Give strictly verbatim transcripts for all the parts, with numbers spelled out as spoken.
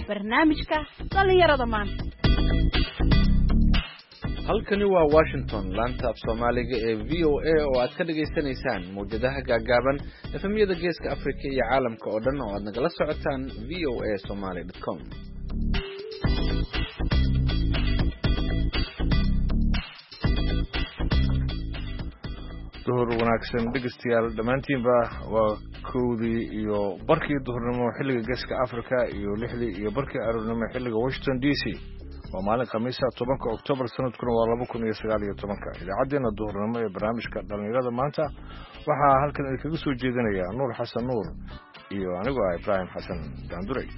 barnaamijka dhalinyarada maanta. halkani waa Washington, laanta af Soomaaliga ee V O A oo aad ka dhageysanaysaan muujadaha gaagaaban efemyada geeska Afrika iyo caalamka oo dhan oo aad nagala socotaan v o a somali dot com. duhur wanaagsan dhegeystayaal dhammaantiinba waa kowdii iyo barkii duhurnimo xilliga geeska Afrika iyo lixdii iyo barkii aroornimo xilliga Washington D C. waa maalin khamiisa tobanka Oktoobar sanadkuna waa laba kun iyo sagaal iyo tobanka. idaacadeena duhurnimo ee barnaamijka dhalinyarada maanta waxaa halkan idinkaga soo jeedinaya Nuur Xasan Nuur iyo anigu ah Ibrahim Xasan Daanduray.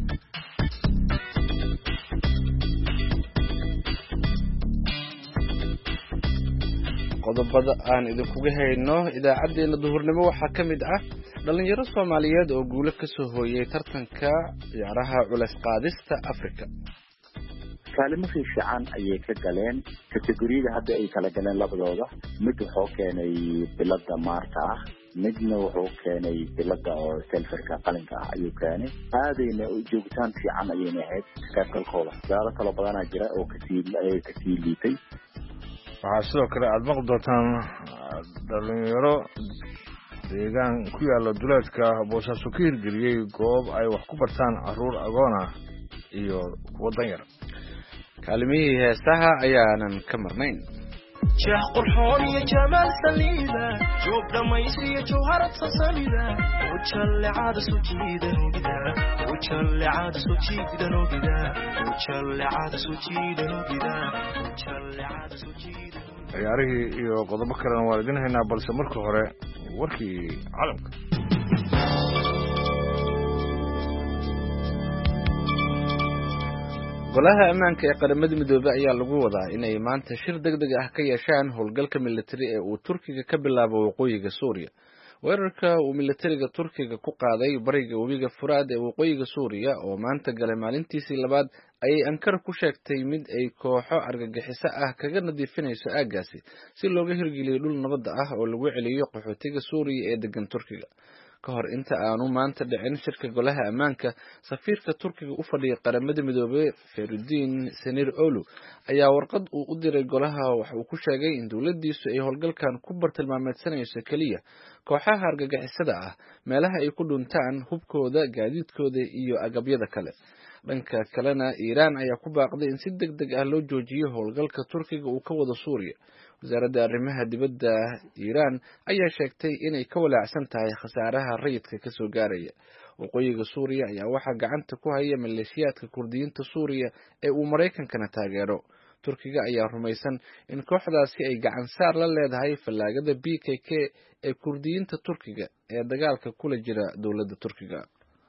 qodobada aan idinkuga hayno idaacadeena duhurnimo waxaa ka mid ah dhalinyaro Soomaaliyeed oo guulo ka soo hooyay tartanka ciyaaraha culays qaadista Afrika. kaalmo fiican ayay ka galeen kategoriyada hadda ay kala galeen labadooda. mid wuxuu keenay bilada maarta ah, midna wuxuu keenay bilada oo silfarka qalinka ah ayuu keenay. aadayna u joogtaan fiican ayayna ahayd qaybgalkooda. gaalo kala badanaa jira oo kasii kasii liitay. waxaa sidoo kale aad maqli doontaan dhalinyaro deegaan ku yaala duleedka Boosaaso ka hirgeliyey goob ay wax ku bartaan caruur agoon ah iyo kuwa danyar. kaalmihii heesaha ayaanan ka marnayn. jeex qurxoon iyo jamaal saliida joog dhamaysiyo jawharad sasamida ujallecada soo jiidan ogida ujallecada soo jiidan ogida ujallecada soo jiidan ogida ujallecada soo jiidan. ciyaarihii iyo qodobo kalena waan idin haynaa, balse marka hore warkii caalamka. golaha ammaanka ee qaramada midoobay ayaa lagu wadaa inay maanta shir degdeg ah ka yeeshaan howlgalka militari ee uu Turkiga ka bilaabo waqooyiga Suuriya. weerarka uu militariga Turkiga ku qaaday bariga webiga Furaad ee waqooyiga Suuriya oo maanta galay maalintiisii labaad ayay Ankara ku sheegtay mid ay kooxo argagixiso ah kaga nadiifinayso aagaasi si looga hirgeliyo dhul nabad ah oo lagu celiyo qaxootiga Suuriya ee degan Turkiga. ka hor inta aanu maanta dhicin shirka golaha ammaanka, safiirka Turkiga u fadhiya qaramada midoobay Feridun Senir Olu ayaa warqad uu u diray golaha waxa uu ku sheegay in dawladdiisu ay howlgalkan ku bartilmaameedsanayso kaliya kooxaha argagixisada ah, meelaha ay ku dhuntaan hubkooda, gaadiidkooda iyo agabyada kale. dhanka kalena Iiraan ayaa ku baaqday in si degdeg ah loo joojiyo howlgalka Turkiga uu ka wado Suuriya. wasaaradda arrimaha dibadda Iiraan ayaa sheegtay inay ka walaacsan tahay khasaaraha rayidka ka soo gaaraya. waqooyiga Suuriya ayaa waxaa gacanta ku haya maleeshiyaadka Kurdiyiinta Suuriya ee uu Mareykankana taageero. Turkiga ayaa rumaysan in kooxdaasi ay gacan saar la leedahay fallaagada B K K ee Kurdiyiinta Turkiga ee dagaalka kula jira dowladda Turkiga.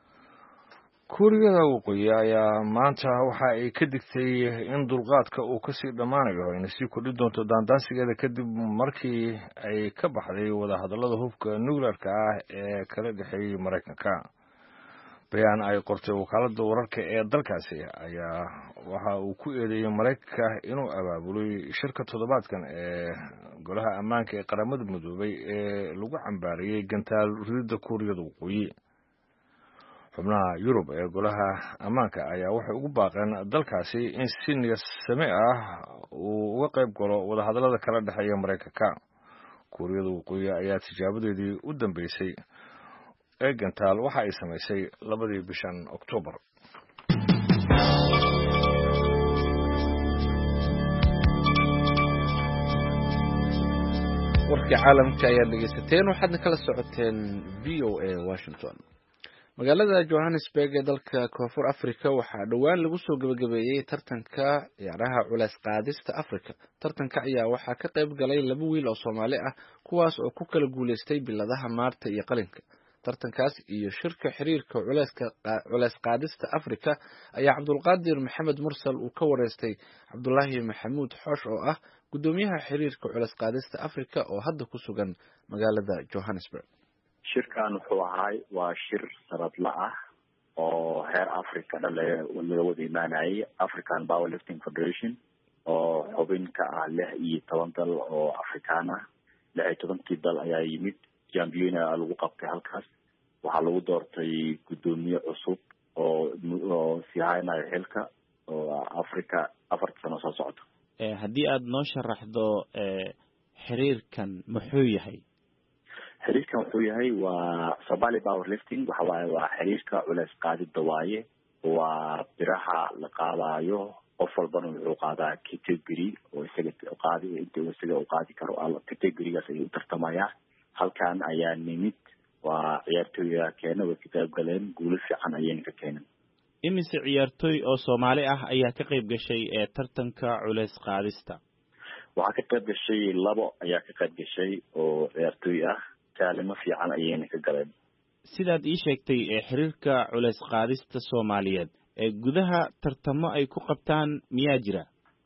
kuuriyada waqooyi ayaa maanta waxa ay ka digtay in dulqaadka uu kasii dhammaanayo inay sii kordhi doonto daandaansigeeda kadib markii ay ka baxday wadahadallada hubka nuclearka ah ee kala dhexeeyey Mareykanka. bayaan ay qortay wakaaladda wararka ee dalkaasi ayaa waxa uu ku eedeeyey Mareykanka inuu abaabulay shirka toddobaadkan ee golaha ammaanka ee qaramada midoobay ee lagu cambaariyey gantaal ridida kuuriyada waqooyi. xubnaha Yurub ee golaha ammaanka ayaa waxay ugu baaqeen dalkaasi in si niyad same ah uu uga qayb galo wadahadallada kala dhexeeya Mareykanka. kuuriyada waqooyi ayaa tijaabadeedii u dambeysay ee gantaal waxa ay samaysay labadii bishan Oktoobar. warkii caalamka ayaa dhegeysateen, waxaadna kala socoteen V O A Washington. magaalada Johannesburg ee dalka Koonfur Afrika waxaa dhowaan lagu soo gabagabeeyay tartanka ciyaaraha culays qaadista Afrika. tartanka ayaa waxaa ka qayb galay laba wiil oo Soomaali ah kuwaas oo ku kala guuleystay biladaha maarta iyo qalinka. tartankaas iyo shirka xiriirka culayska culays qaadista Afrika ayaa Cabdulqaadir Maxamed Mursal uu ka wareystay Cabdullaahi Maxamuud Xoosh oo ah gudoomiyaha xiriirka culays qaadista Afrika oo hadda ku sugan magaalada Johannesburg. shirkan wuxuu ahay waa shir sanadla ah oo heer Africa dhale laga wada imaanayay African Powerlifting Federation oo xubin ka ah lix iyo toban dal oo Afrikaan ah. lix iyo tobankii dal ayaa yimid. champion lagu qabtay halkaas. waxaa lagu doortay gudoomiye cusub oo oo sii haynayo xilka oo Africa afarta sano soo socdo. ee haddii aad noo sharaxdo ee xiriirkan muxuu yahay? xiriirkan wuxuu yahay waa Somali Powerlifting, waxa waaye waa xiriirka culays qaadida waaye, waa biraha la qaadayo qof walbana wuxuu qaadaa category oo isaga qaadi inta uu isaga qaadi karo alla categorygaas ay u tartamayaan. halkan ayaa nimid waa ciyaartooyga keena way ka qayb galeen, guulo fiican ayayna ka keeneen. imise ciyaartooy oo Soomaali ah ayaa ka qayb gashay ee tartanka culays qaadista? waxaa ka qayb gashay labo ayaa ka qayb gashay oo ciyaartooy ah, kaalimo fiican ayayna ka galeen. sidaad ii sheegtay ee xiriirka culays qaadista Soomaaliyeed ee gudaha tartamo ay ku qabtaan miyaa jira?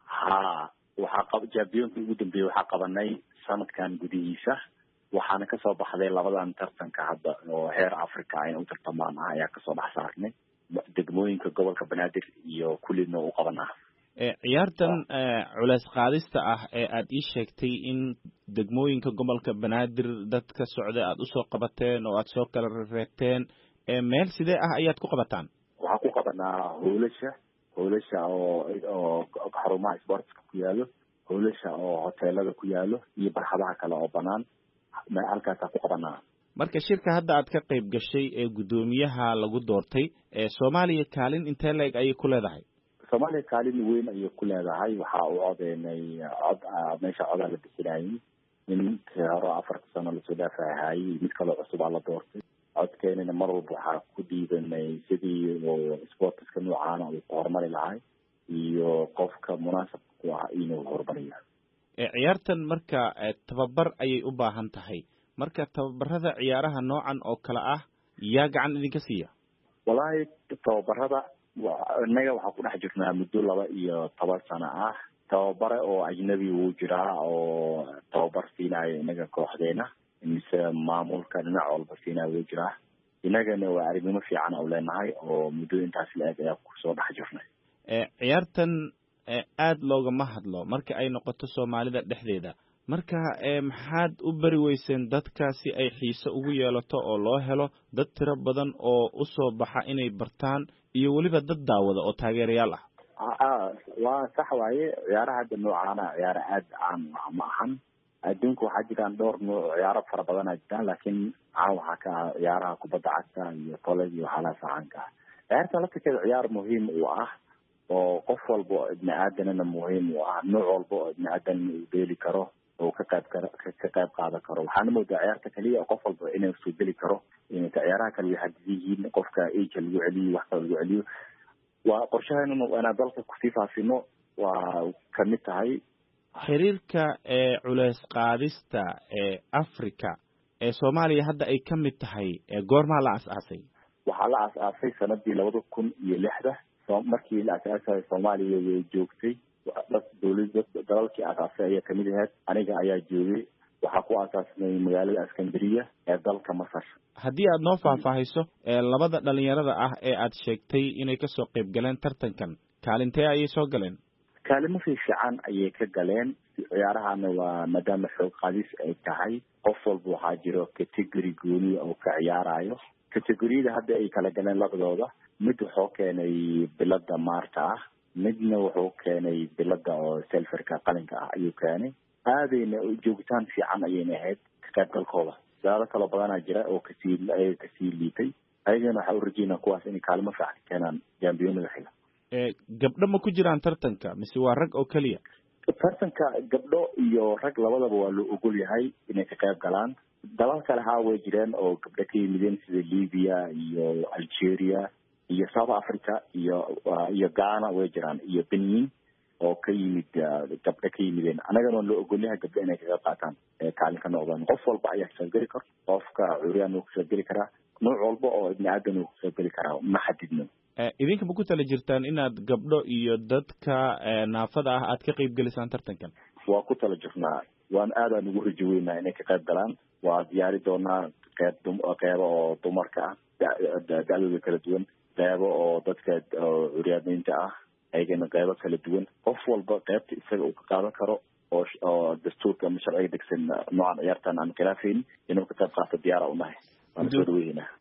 ha waxaa qab jabiyonka ugu dambeeyay waxaa qabanay sanadkan gudihiisa, waxaana ka soo baxday labadan tartanka hadda oo heer Africa ay u tartamaan ah ayaa ka soo bax saarnay degmooyinka gobolka Banaadir iyo kulina u qabanaa. ee ciyaartan culays qaadista ah ee aad ii sheegtay in degmooyinka gobolka Banaadir dadka socda aad u soo qabateen oo aad soo kala reebteen, ee meel sidee ah ayaad ku qabataan? waxaa ku qabanaa hoolasha hoolasha oo oo xarumaha sportska ku yaalo, hoolasha oo hoteelada ku yaalo iyo barxadaha kale oo banaan halkaas ku qabanaa. marka shirka hadda aad ka qayb gashay ee gudoomiyaha lagu doortay ee Soomaaliya kaalin intee leeg ay ku leedahay? Soomaaliya kaalin weyn ayay ku leedahay. waxa uu codeynay cod meesha cod la bixinayay in hore afarta sano la soo dhaafayay mid kale cusub la doortay. codkeenana mar walba waxaa ku dhiibanay sidii oo sportska noocaan oo horumari lahay iyo qofka munaasabka ku ah inuu horumariyo. ee ciyaartan marka tababar ayay u baahan tahay. marka tababarada ciyaaraha noocan oo kala ah yaa gacan idinka siiya? wallahi tababarada inaga waxaa ku dhex jirnaa muddo laba iyo toban sano ah. tababare oo ajnabi uu jiraa oo tababar siinayo inaga kooxdeena, mise maamulka dhinac walba siinayo uu jiraa. inagana waa arrimo fiican oo leenahay oo muddo intaas la-eg ayaa kusoo dhex jirnay. ee ciyaartan aad loogama hadlo marka ay noqoto Soomaalida dhexdeeda. marka ee maxaad u bari weyseen dadka si ay xiiso ugu yeelato oo loo helo dad tiro badan oo u soo baxa inay bartaan iyo waliba dad daawada oo taageerayaal ah? ah waa sax waaye, ciyaaraha hadda noocaana ciyaar aad aan ma ahan. adduunka waxaa jiraan dhowr nooc ciyaaro fara badan ay jiraan, laakiin caan waxaa ka ah ciyaaraha kubadda cagta iyo koley iyo waxyaalaha saxanka ah. ciyaarta laftirkeeda ciyaar muhiim u ah oo qof walba oo ibni aadanana muhiim u ah, nooc walba oo ibni aadan uu beeli karo oo ka qayb ka qayb qaadan karo. waxaana moodaa ciyaarta kaliya qof walba inuu soo geli karo, in ciyaaraha kale waxay yihiin qofka age lagu celiyo wax kale lagu celiyo. waa qorshaheena inaan dalka ku sii faafino waa ka mid tahay. xiriirka ee culays qaadista ee Africa ee Soomaaliya hadda ay ka mid tahay ee goorma la asaasay? waxaa la asaasay sanadii labada kun iyo lixda. markii la asaasay Soomaaliya way joogtay dawladda dalalkii asaasay ayaa kamid ahayd. aniga ayaa joogay. waxaa ku asaasnay magaalada Iskandariya ee dalka Masar. haddii aad noo faahfaahiso ee labada dhalinyarada ah ee aad sheegtay inay ka soo qayb galeen tartankan, kaalintee ayay soo galeen? kaalimo fiican ayay ka galeen. ciyaarahana waa maadaama xoog qaadis ay tahay, qof walba waxaa jiro category gooni oo ka ciyaarayo. categoriyada hadda ay kala galeen labadooda, mid wuxuu keenay bilada maarta ah, midna wuxuu keenay bilada oo silverka qalinka ah ayuu keenay. aadayna joogtaan fiican ayayna ahayd ka qaybgalkooda. dad kala badan jira oo kasii ay kasii liitay, ayagana waxa u rajeynaa kuwaas inay kaalmo fiican keenaan jambiyonada xiga. ee gabdho ma ku jiraan tartanka mise waa rag oo kaliya? tartanka gabdho iyo rag labadaba waa loo ogol yahay inay ka qayb galaan. dalal kale ha way jireen oo gabdho ka yimideen sida Libya iyo Algeria iyo South Africa iyo iyo Ghana way jiraan iyo Benin oo ka yimid gabdho ka yimideen. anagana loo ogol yahay gabdho inay ka qayb qaataan ee kaalin ka noqdaan. qof walba ayaa soo geli karo, qofka curiyaan uu soo geli karaa, nooc walba oo ibni aadan uu soo geli karaa, ma xadidno. idinka ma ku tala jirtaan inaad gabdho iyo dadka naafada ah aad ka qayb gelisaan tartankan? waa ku tala jirnaa. waan aad aan ugu rajo weynaa inay ka qayb galaan. waa diyaari doonaa qayb qeybo oo dumarka ah da'dooda kala duwan, qeybo oo dadka curyaaniinta ah ayagana qeybo kala duwan. qof walba qeybta isaga uu ka qaadan karo oo oo dastuurka ama sharciga degsan noocan ciyaartan aan khilaafaynin inuu ka qayb qaato diyaar u nahay. waan soo dhaweynaa.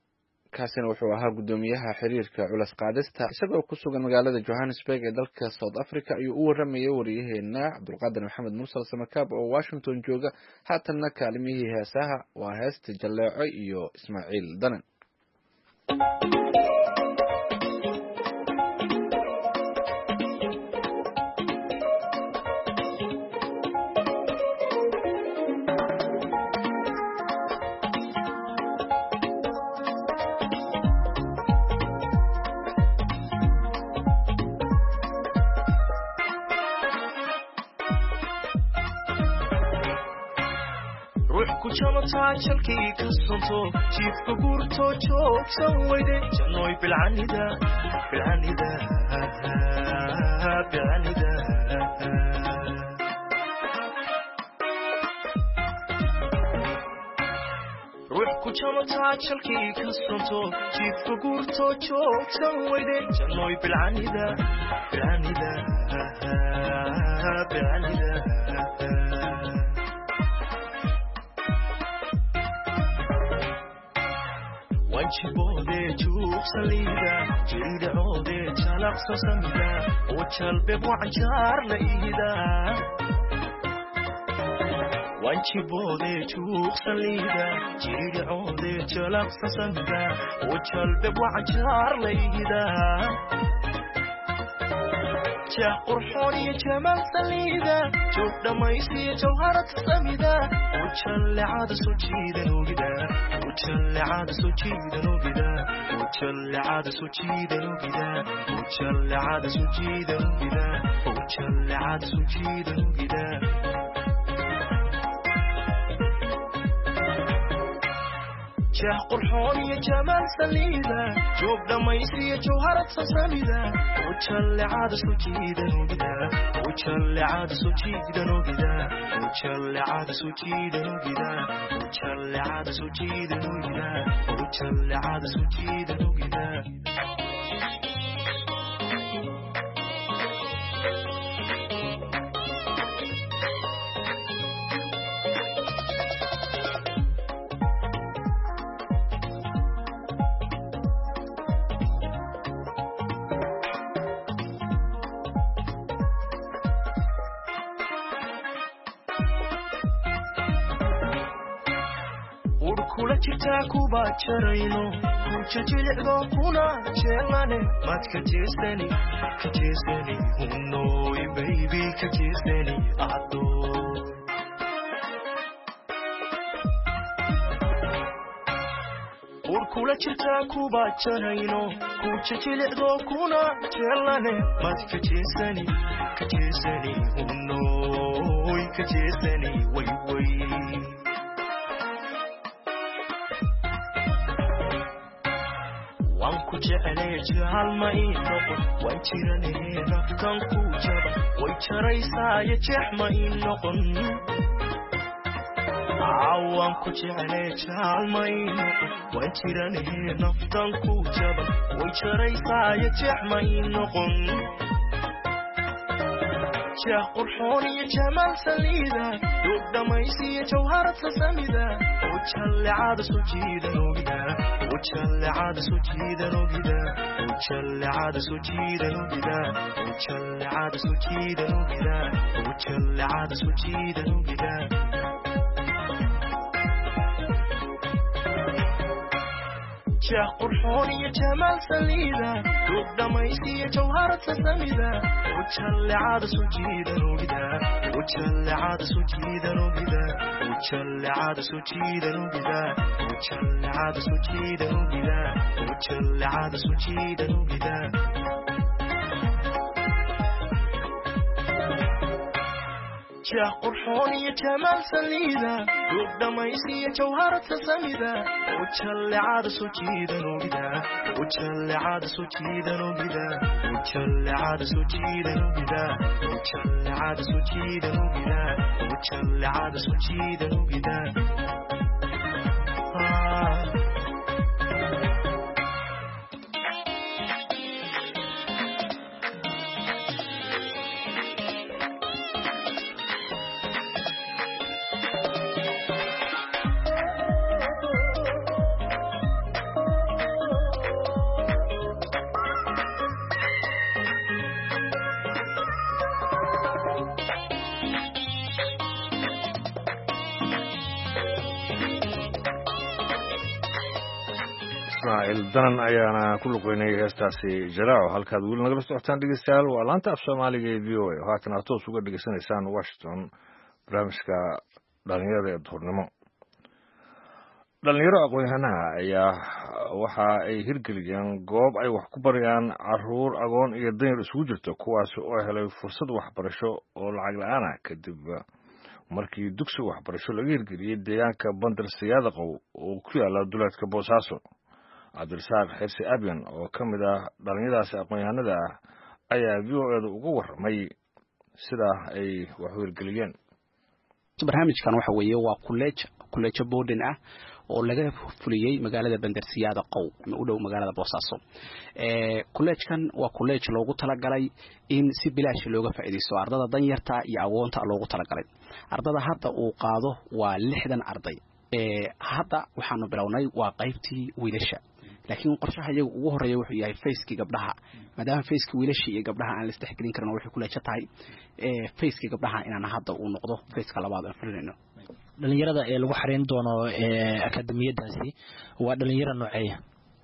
kaasina wuxuu ahaa guddoomiyaha xiriirka culas qaadista isagoo ku sugan magaalada Johannesburg ee dalka South Africa ayuu u waramayay wariyaheena Cabdulqaadir Maxamed Mursal Samakaab oo Washington jooga. haatanna kaalimihii heesaha waa heesta Jaleeco iyo Ismaaciil Danan. jalkii ka sonto jiifka guurto joogsan weyde jannoy bilcanida bilcanida bilcanida ruux ku jamataa jalkii ka sonto jiifka guurto joogsan weyde jannoy bilcanida bilcanida bilcanida wanjibode juuq saliida jiridhoode jalaqso samida wajalbe wacanjaar la ihida wanjibode juuq saliida jiridhoode jalaqso samida wajalbe wacanjaar la ihida jah qurxoon iyo jamal saliida joog dhamaysiyo jawharad samida وجلعاد سوجيدا نوجدا وجلعاد سوجيدا نوجدا وجلعاد سوجيدا نوجدا وجلعاد سوجيدا نوجدا وجلعاد سوجيدا نوجدا jah qurxoon iyo jamal saliida joog dhamaysiyo jawharad samida وجلعاد سوجيدا نوجدا وجلعاد سوجيدا نوجدا وجلعاد سوجيدا نوجدا وجلعاد سوجيدا نوجدا وجلعاد سوجيدا نوجدا kuba jarayno kujajildo kuna jeelane mad ka jeesani ka jeesani no baby ka jeesani ado urkula jirta kuba jarayno kujajildo kuna jeelane mad ka jeesani ka jeesani no ka jeesani way way jeclay jahal ma inoqon waan jiranay naftan ku jaba way jaraysaa jeex ma inoqon waan ku jeclay jahal ma inoqon waan jiranay naftan ku jaba way jaraysaa jeex ma inoqon jah qurxoon iyo jamal saliida joog dhamaysiyo jawharad samida وجلعاد سوجيدا نوجدا وجلعاد سوجيدا نوجدا وجلعاد سوجيدا نوجدا وجلعاد سوجيدا نوجدا وجلعاد سوجيدا نوجدا jah qurxoon iyo jamal saliida joog dhamaysiyo jawharad samida وجلعاد سوجيدا نوجدا وجلعاد سوجيدا نوجدا وجلعاد سوجيدا نوجدا وجلعاد سوجيدا نوجدا وجلعاد سوجيدا نوجدا jah qurxoon iyo jamal saliida joog dhamaysiyo jawharad samida وجلعاد سوجيدا نوجدا وجلعاد سوجيدا نوجدا وجلعاد سوجيدا نوجدا وجلعاد سوجيدا نوجدا وجلعاد سوجيدا نوجدا ismaaciil danan ayaana ku luqeynayay heestaasi jalaaco halkaad weli nagala socotaan dhegeystayaal waa laanta af soomaaliga ee v o a oo haatan aad toos uga dhegeysanaysaan washington barnaamijka dhalinyarada ee duhurnimo dhalinyaro aqoon-yahanaha ayaa waxa ay hirgeliyeen goob ay wax ku barayaan caruur agoon iyo danyar isugu jirto kuwaas oo helay fursad waxbarasho oo lacag la-aan ah kadib markii dugsi waxbarasho laga hirgeliyey deegaanka bandar siyaadaqow oo ku yaala duleedka boosaaso cabdirasaaq xirsi abyan oo ka mid ah dhalinyadaasi aqoon-yahanada ah ayaa v o eeda uga warramay sidaa ay wax u hirgeliyeen barnaamijkan waxa weeye waa college college boarding ah oo laga fuliyey magaalada bandar siyaadaqow u dhow magaalada boosaaso ee collegekan waa college loogu talagalay in si bilaash looga faa'iideysto ardada danyarta iyo agoonta loogu talagalay ardada hadda uu qaado waa lixdan arday ee hadda waxaanu bilownay waa qaybtii wiilasha laakiin qorshaha iyagu ugu horeeya wuxuu yahay faceki gabdhaha maadaama faceki wiilasha iyo gabdhaha aan la isdhexgelin karin wuxuu college tahay ee faceki gabdhaha inaan hadda uu noqdo faceka labaad aan fulinayno dhalinyarada ee lagu xareyn doono ee akademiyadaasi waa dhalinyaro nooceeya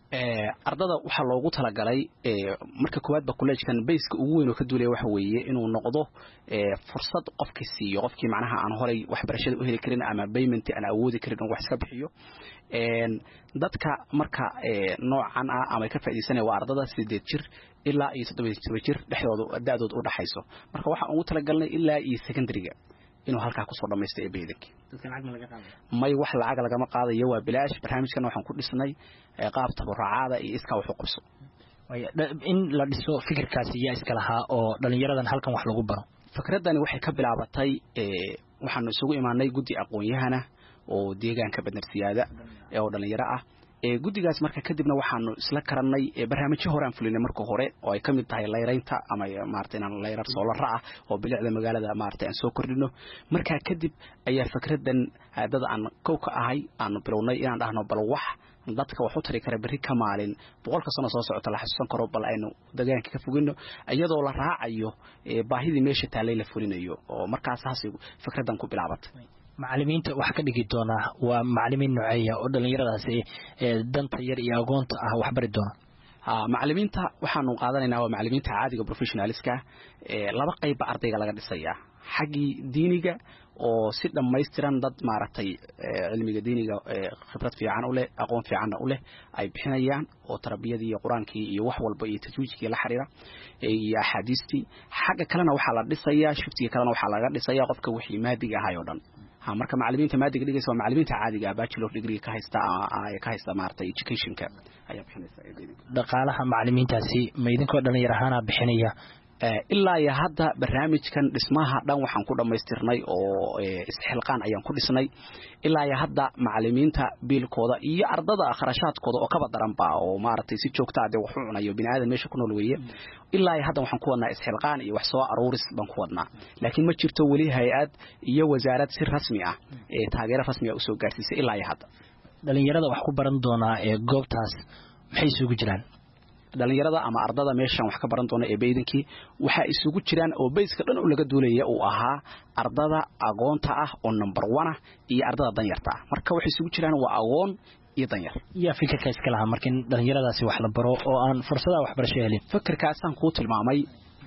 ee ardada waxa loogu talagalay ee marka koowaad ba collegekan base-ka ugu weyn oo ka duulay waxa weeye inuu noqdo ee fursad qofkii siiyo qofkii macnaha aan horay waxbarashada u heli karin ama payment aan awoodi karin oo wax iska bixiyo een dadka marka ee noocan ah ama ka faa'iideysanaya waa ardada sideed jir ilaa iyo toddoba jir dhexdooda da'dooda u dhaxayso marka waxa ugu talagalnay ilaa iyo secondary-ga inuu halka ku soo dhameystay ee beedanki dadka lacag ma laga qaaday may wax lacag laga ma qaadayo waa bilaash barnaamijkan waxaan ku dhisnay qaab tabarucaada iyo iska wax u qabso way in la dhiso fikirkaasi yaa iska lahaa oo dhalinyaradan halkan wax lagu baro fikradani waxay ka bilaabatay ee waxaan isugu imaanay guddi aqoon-yahana oo deegaanka badnarsiyaada ee oo dhalinyaro ah ee guddigaas marka kadibna waxaanu isla karanay barnaamijyo hore aan fulinay marka hore oo ay kamid tahay layraynta ama maartay inaan layrar solar ah oo bilicda magaalada maartay aan soo kordhino marka kadib ayaa fikradan dad aan kow ka ahay aan bilownay inaan dhahno bal wax dadka wax u tari kara bari ka maalin boqolka sano soo socota la xasuusan karo bal aynu deegaanka ka fogino iyadoo la raacayo baahidii meesha taalay la fulinayo oo markaas haasi fikradan ku bilaabatay macallimiinta wax ka dhigi doona waa macallimiin nooceeya oo dhalinyaradaasi ee danta yar iyo agoonta ah wax bari doona ha macallimiinta waxaanu qaadanaynaa waa macallimiinta caadiga professionalska ee laba qayb ardayga laga dhisaya xagii diiniga oo si dhameystiran dad maaragtay cilmiga diiniga khibrad fiican u leh aqoon fiican u leh ay bixinayaan oo tarbiyadii iyo quraankii iyo wax walba iyo tajwiidkii la xiriira iyo axaadiistii xagga kalena waxa la dhisayaa shiftiga kalena waxa laga dhisayaa qofka wixii maadiga ahaa oo dhan ha marka macallimiinta maadiga dhigaysa waa macallimiinta caadiga bachelor degree ka haysta ay ka haysta maartay educationka ayaa bixinaysa dhaqaalaha macallimiintaasi ma idinkoo dhalinyaro ahaan bixinaya ilaa iyo hadda barnaamijkan dhismaha dhan waxaan ku dhameystirnay oo isxilqaan ayaan ku dhisnay ilaa iyo hadda macallimiinta biilkooda iyo ardada kharashaadkooda oo kaba daran baa oo maartay si joogto ah wax u cunayo bini'aadam meesha ku nool weeye ilaa iyo hadda waxaan ku wadnaa isxilqaan iyo wax soo aruuris baan ku wadnaa laakiin ma jirto wali hay'ad iyo wasaarad si rasmi ah ee taageero rasmi ah u soo gaarsiisay ilaa iyo hadda dhalinyarada wax ku baran doona ee goobtaas maxay isugu jiraan dhalinyarada ama ardada meeshan wax ka baran doona ee beedankii waxa isugu jiraan oo bayska dhan oo laga duulaya uu ahaa ardada agoonta ah oo number one ah iyo ardada danyarta ah marka waxa isugu jiraan waa agoon iyo danyar iyo fikirka iska lahaa markin dhalinyaradaasi wax la baro oo aan fursadaha waxbarasho helin fikirkaasaan ku tilmaamay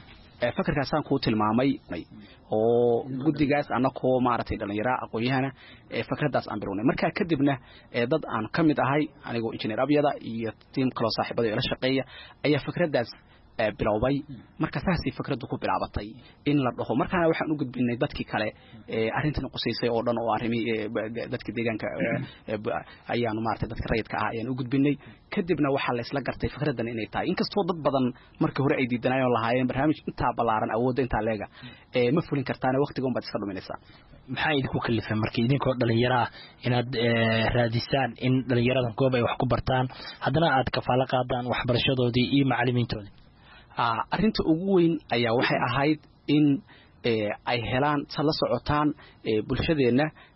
ee fikirkaasaan ku tilmaamay oo guddigaas anakoo maartay dhalinyaro aqoon-yahana ee fikradaas aan bilownay marka kadibna ee dad aan kamid ahay anigoo engineer abyada iyo team kala saaxiibada ee la shaqeeya ayaa fikradaas bilowbay marka saasi fikradu ku bilaabatay in la dhaho markaana waxaan u gudbinay dadkii kale ee arintan qosaysay oo dhan oo arimi dadka deegaanka ayaanu maartay dadka rayidka ah ayaan u gudbinay kadibna waxa la isla gartay fikradan inay tahay inkastoo dad badan markii hore ay diidanayeen lahaayeen barnaamij inta balaaran awoodda inta leega ee ma fulin kartaan waqtiga un baad iska dhuminaysaa maxay idinku kalifay markii idinkoo dhalinyaro ah inaad raadisaan in dhalinyaradan goob ay wax ku bartaan haddana aad kafaalo qaadaan waxbarashadoodii iyo macallimiintoodii arinta ugu weyn ayaa waxay ahayd in ay helaan la socotaan bulshadeena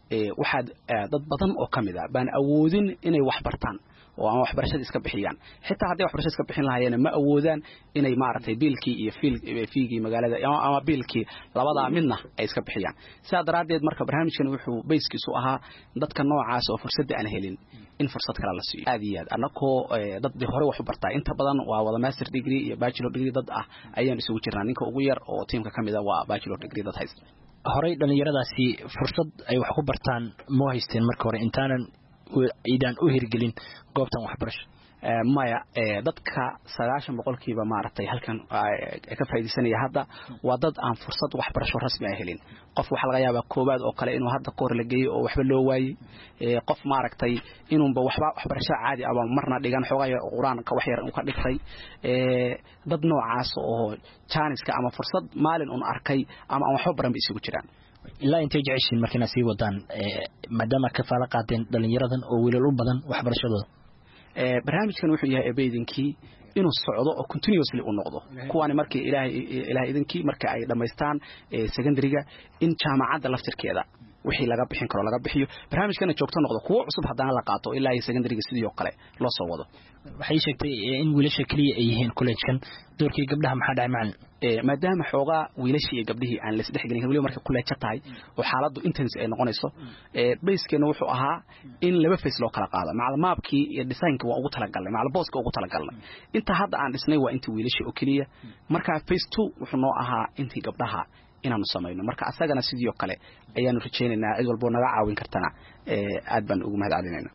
waxaad dad badan oo kamid ah baan awoodin inay wax bartaan oo aan waxbarashada iska bixiyaan xitaa haddii waxbarashada iska bixin lahaayeen ma awoodaan inay maaragtay biilkii iyo fiigii magaalada ama biilkii labada midna ay iska bixiyaan sidaa daraadeed marka barnaamijkan wuxuu bayskiisu ahaa dadka noocaas oo fursadda aan helin in fursad kale la siiyo aad iyo aad annagoo dad hore wax u bartaa inta badan waa wada master degree iyo bachelor degree dad ah ayaan isugu jirnaa ninka ugu yar oo tiimka kamid ah waa bachelor degree dad haysta horey dhalinyaradaasi fursad ay wax ku bartaan ma haysteen marka hore intaanan idaan u hirgelin goobtan waxbarasho maya dadka sagaashan boqolkiiba maaragtay halkan ka faa'iideysanaya hadda waa dad aan fursad waxbarasho rasmi ah helin qof waxa laga yaabaa koobaad oo kale inuu hadda koor la geeyo oo waxba loo waayey qof maaragtay inuunba waxba waxbarasho caadi ah marna dhigan xoogay quraanka wax yar uu ka dhigtay dad noocaas oo jaaniska ama fursad maalin un arkay ama aan waxba baran isugu jiraan ilaa intay jeceshiin markina sii wadaan maadaama ka faala qaadeen dhalinyaradan oo wiilal u badan waxbarashadooda barnaamijkan wuxuu yahay abeedinkii inuu socdo oo continuously u noqdo kuwaani markii ilaahay ilaahay idinkii marka ay dhameystaan secondary-ga in jaamacadda laftirkeeda wixii laga bixin karo laga bixiyo barnaamijkana joogto noqdo kuwa cusub haddana la qaato ilaa ay secondary-ga sidoo kale loo soo wado waxay sheegtay in wiilasha kaliya ay yihiin college-kan doorkii gabdhaha maxaa dhacay macallin maadaama xoogaa wiilashii iyo gabdhihii aan la isdhex gelin waliba marka college tahay oo xaaladdu intense ay noqonayso basekeena wuxuu ahaa in laba face loo kala qaado macluumaadkii iyo design-ka waa ugu talagalnay macluumaadka ugu talagalnay inta hadda aan dhisnay waa intii wiilashii oo kaliya marka face two wuxuu noo ahaa intii gabdhaha inaanu samayno marka asagana sidoo kale ayaanu rajaynaynaa cid walba naga caawin kartana aad baan ugu mahadcelinaynaa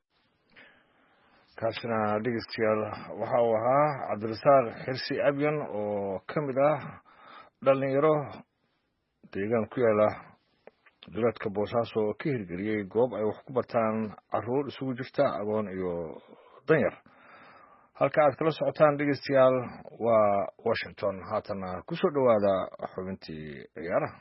kaasina dhegeystayaal waxa uu ahaa cabdirasaaq xirsi abyan oo ka mid ah dhalinyaro deegaan ku yaala duleedka boosaaso oo ka hirgeliyey goob ay wax ku bartaan caruur isugu jirta agoon iyo danyar halka aad kala socotaan dhegeystayaal waa Washington haatana ku soo dhawaada xubintii ciyaaraha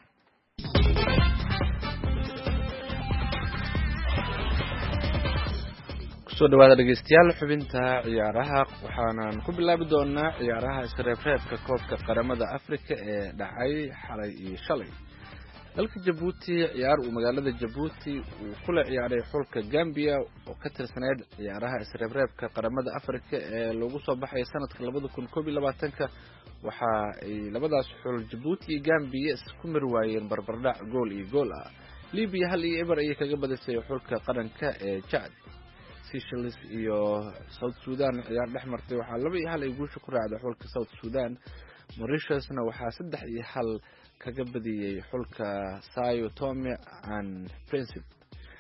soo dhawaada dhegeystayaal xubinta ciyaaraha waxaanan ku bilaabi doonaa ciyaaraha isreebreebka koobka qaramada Afrika ee dhacay xalay iyo shalay dalka Djibouti ciyaar uu magaalada Djibouti uu kula ciyaaray xulka Gambia oo ka tirsaneyd ciyaaraha isreebreebka qaramada Afrika ee lagu soo baxay sanadka labada kun iyo labaatanka waxa ay labadaas xul Djibouti iyo Gambia isku mir waayeen barbardhac gool iyo gool ah Libya hal iyo eber ay kaga badisay xulka qaranka ee Chad Seychelles iyo South Sudan ciyaar dhexmartay waxa laba iyo hal ay guusha ku raacday xulka South Sudan Mauritiusna waxa saddex iyo hal kaga badiyay xulka Sao Tome and Principe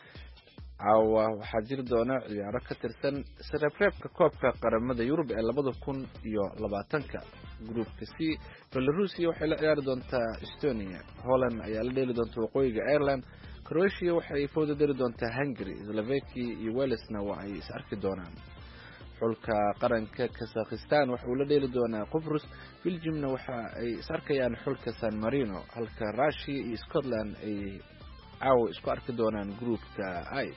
awa waxa jiri doona ciyaaro ka tirsan isreebreebka koobka qaramada Yurub ee labada kun iyo labaatanka groupka C Belarus waxay la ciyaari doontaa Estonia Holland ayaa la dheeli doonta waqooyiga Ireland Croatia waxay foodo dari doontaa Hungary Slovakia iyo Walesna waa ay is arki doonaan xulka qaranka Kazakhstan waxa uu la dheeli doonaa Qobrus Belgiumna waxa ay is arkayaan xulka San Marino halka Russia iyo Scotland ay caaw isku arki doonaan groupka I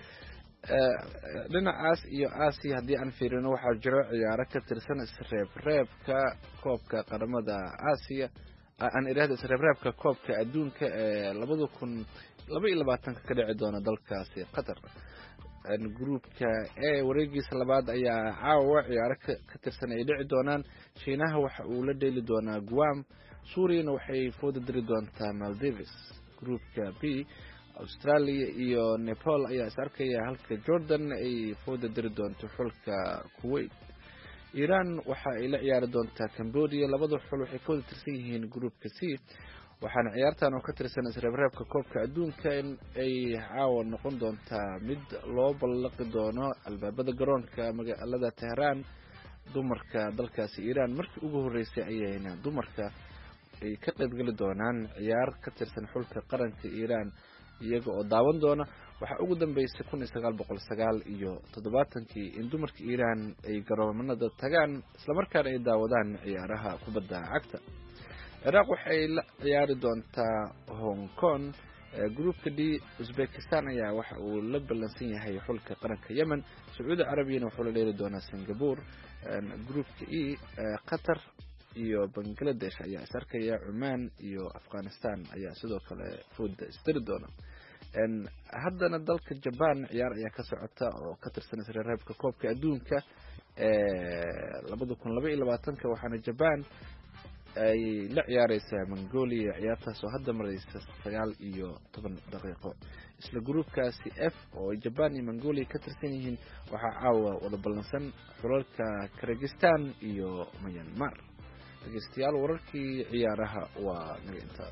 dhinacaas iyo Asia haddii aan fiirino waxaa jiro ciyaaro ka tirsan isreebreebka koobka qaramada Asia aan iraahdo isreebreebka koobka adduunka ee labada kun iyo labaatanka ka dhici doona dalkaasi Qatar groupka ee wareegiisa labaad ayaa caawa ciyaaro ka tirsan ay dhici doonaan Shiinaha waxa uu la dheeli doonaa Guam Suuriana waxay foodo diri doontaa Maldives groupka B Australia iyo Nepal ayaa is arkaya halka Jordan ay foodo diri doonto xulka Kuwait Iran waxa ay la ciyaari doontaa Cambodia labada xul waxay ka tirsan yihiin groupka C waxaana ciyaartan oo ka tirsan isreebreebka koobka adduunka ay caawa noqon doontaa mid loo ballaqi doono albaabada garoonka magaalada Tehran dumarka dalkaasi Iran markii ugu horeysay ayayna dumarka ay ka qaybgali doonaan ciyaar ka tirsan xulka qaranka Iran iyaga oo daawan doona waxa ugu dambeysay kun iyo sagaal boqol sagaal iyo toddobaatankii in dumarka Iran ay garoomada tagaan isla markaana ay daawadaan ciyaaraha kubadda cagta Iraq waxay la ciyaari doontaa Hong Kong groupka D Uzbekistan ayaa waxa uu la balansan yahay xulka qaranka Yemen Sacuudi Arabiyana wuxuu la dheeli doonaa Singapore groupka E Qatar iyo Bangladesh ayaa is arkaya Oman iyo Afghanistan ayaa sidoo kale fooda istiri doona haddana dalka jaban ciyaar ayaa ka socota oo ka tirsanaysa reereebka koobka adduunka labada kun laba iyo labaatanka waxaana jaban ay la ciyaareysaa mongolia ciyaartaas oo hadda mareysa sagaal iyo toban daqiiqo isla gruubkaasi f oo jaban iyo mongolia ka tirsan yihiin waxaa caawa wada ballansan xulalka kyrgyzstan iyo myanmar dhegeystayaal wararkii ciyaaraha waa naga intaa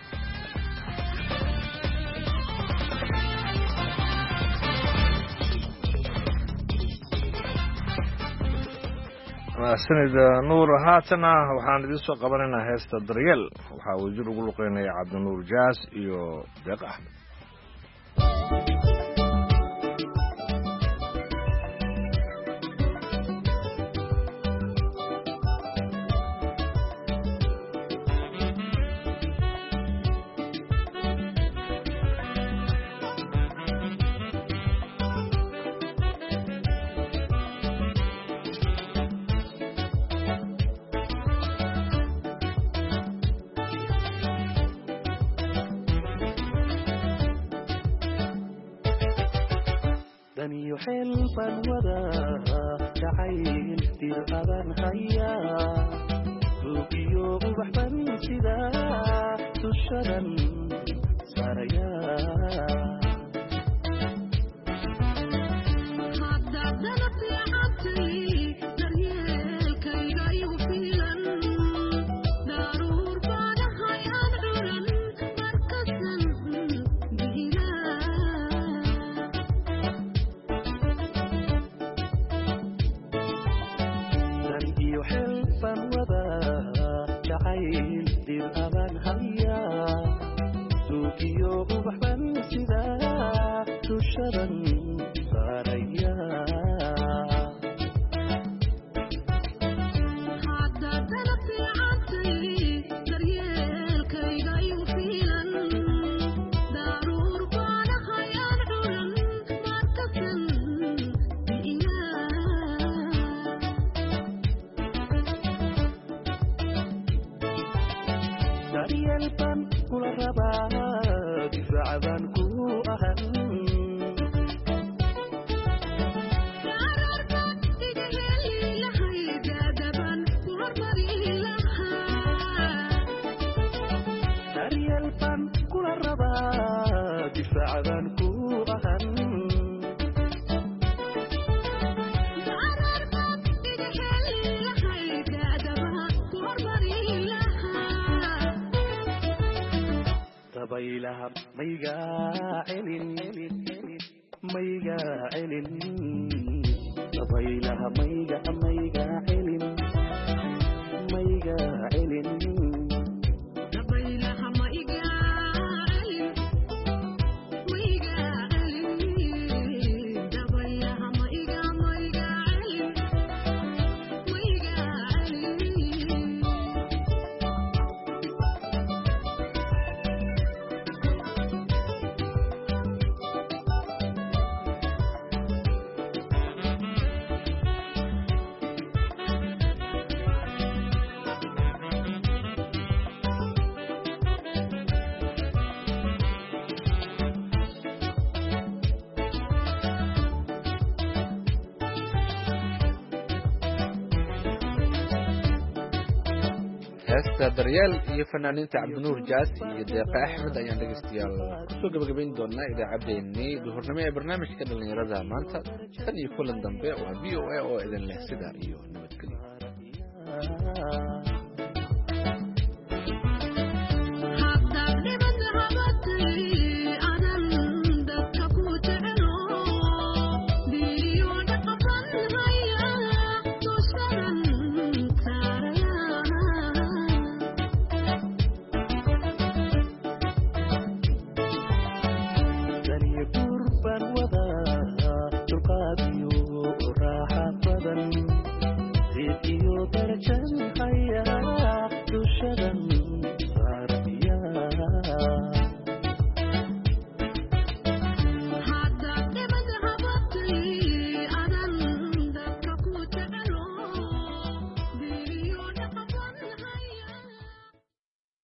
sanida nuur haatana waxaan idin soo qabanaynaa heesta daryeel waxaa wasiir ugu luqeynaya cabdinuur jaas iyo deeq axmed heesta daryeel iyo fanaaniinta cabdinuur jaas iyo deeqa axmed ayaan dhegeystayaal kusoo gabagabayn doonaa idaacaddeenii duhurnimo ee barnaamijka dhallinyarada maanta tan iyo kulan dambe waa v o a oo idin leh sidaa iyo nabadgelyo